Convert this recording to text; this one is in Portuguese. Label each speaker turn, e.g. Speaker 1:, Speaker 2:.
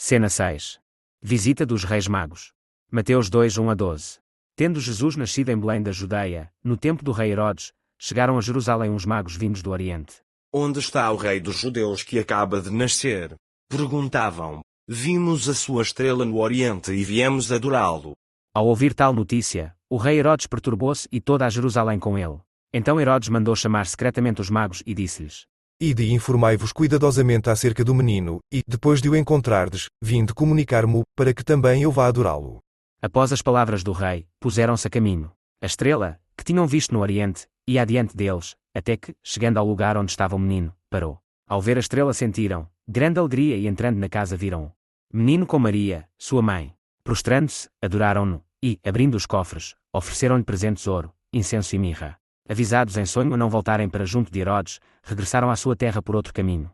Speaker 1: Cena 6. Visita dos Reis Magos. Mateus 2, 1-12. Tendo Jesus nascido em Belém da Judeia, no tempo do rei Herodes, chegaram a Jerusalém uns magos vindos do Oriente.
Speaker 2: Onde está o rei dos judeus que acaba de nascer? Perguntavam. Vimos a sua estrela no Oriente e viemos adorá-lo.
Speaker 1: Ao ouvir tal notícia, o rei Herodes perturbou-se e toda a Jerusalém com ele. Então Herodes mandou chamar secretamente os magos e disse-lhes:
Speaker 3: Ide e informai-vos cuidadosamente acerca do menino, e, depois de o encontrardes, vinde comunicar-mo, para que também eu vá adorá-lo.
Speaker 1: Após as palavras do rei, puseram-se a caminho. A estrela, que tinham visto no Oriente, ia adiante deles, até que, chegando ao lugar onde estava o menino, parou. Ao ver a estrela sentiram grande alegria e entrando na casa viram-o. Menino com Maria, sua mãe. Prostrando-se, adoraram-no, e, abrindo os cofres, ofereceram-lhe presentes ouro, incenso e mirra. Avisados em sonho a não voltarem para junto de Herodes, regressaram à sua terra por outro caminho.